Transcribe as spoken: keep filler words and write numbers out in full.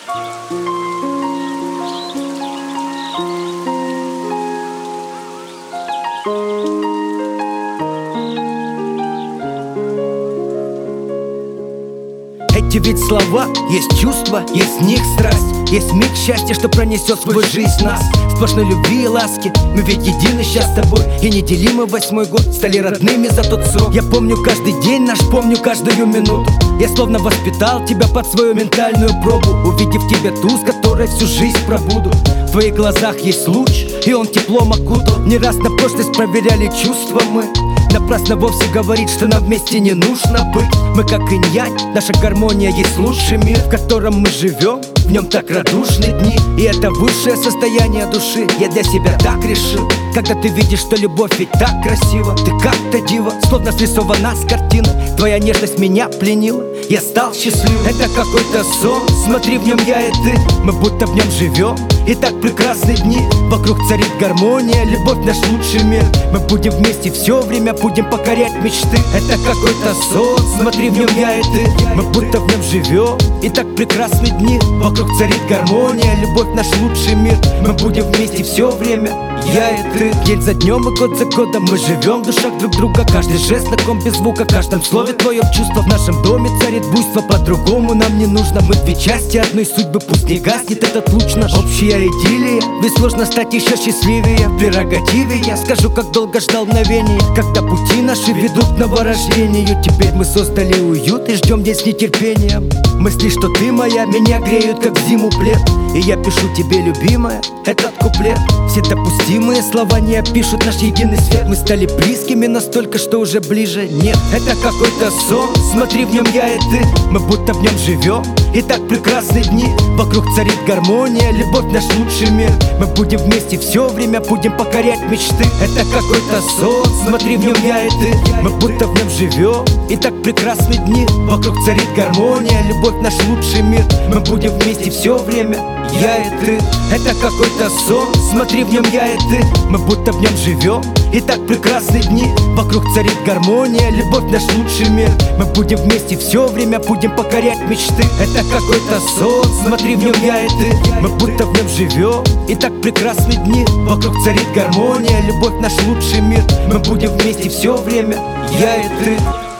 Эти ведь слова, есть чувства, есть в них страсть. Есть миг счастья, что пронесет свою жизнь нас. Сплошной любви и ласки, мы ведь едины сейчас с тобой. И неделимы восьмой год, стали родными за тот срок. Я помню каждый день наш, помню каждую минуту. Я словно воспитал тебя под свою ментальную пробу, увидев тебя ту, с которой всю жизнь пробуду. В твоих глазах есть луч, и он теплом окутал. Не раз на прошлость проверяли чувства мы. Напрасно вовсе говорит, что нам вместе не нужно быть. Мы как инь-янь, наша гармония есть лучший мир, в котором мы живем, в нем так радушны дни. И это высшее состояние души, я для себя так решил. Когда ты видишь, что любовь ведь так красива, ты как-то дива, словно срисована с картины. Твоя нежность меня пленила, я стал счастлив. Это какой-то сон, смотри, в нем я и ты. Мы будто в нем живем, и так прекрасны дни. Вокруг царит гармония, любовь наш лучший мир. Мы будем вместе все время, будем покорять мечты. Это какой-то сон, смотри, в нем я и ты. Мы будто в нем живем, и так прекрасны дни. Вокруг царит гармония, любовь наш лучший мир. Мы будем вместе все время, я и ты. День за днем и год за годом мы живем в душах друг друга. Каждый жест знаком без звука, в каждом слове твое чувство. В нашем доме царит буйство, по-другому нам не нужно. Мы две части одной судьбы, пусть не гаснет этот луч наш. Общая идиллия, ведь сложно стать еще счастливее. В прерогативе я скажу, как долго ждал мгновения, когда пути наши ведут к новорождению. Теперь мы создали уют и ждем день с нетерпением. Мысли, что ты моя, меня греют, как в зиму плед. И я пишу тебе, любимая, этот куплет. Все допустимые слова не опишут наш единый свет. Мы стали близкими настолько, что уже ближе нет. Это какой-то сон, смотри, в нем я и ты. Мы будто в нем живем, и так прекрасны дни. Вокруг царит гармония, любовь наш лучший мир. Мы будем вместе все время, будем покорять мечты. Это какой-то сон, смотри, в нем я и ты. Мы будто в нем живем, и так прекрасны дни. Вокруг царит гармония, любовь наш лучший мир. Мы будем вместе все время, я и ты. Это какой-то сон, смотри, в нем я и ты. Мы будто в нем живем, и так прекрасны дни. Вокруг царит гармония, любовь наш лучший мир. Мы будем вместе все время, будем покорять мечты. Это какой-то сон, смотри, в нем я и ты. Мы будто в нем живем, и так прекрасны дни. Вокруг царит гармония, любовь наш лучший мир. Мы будем вместе все время, я и ты.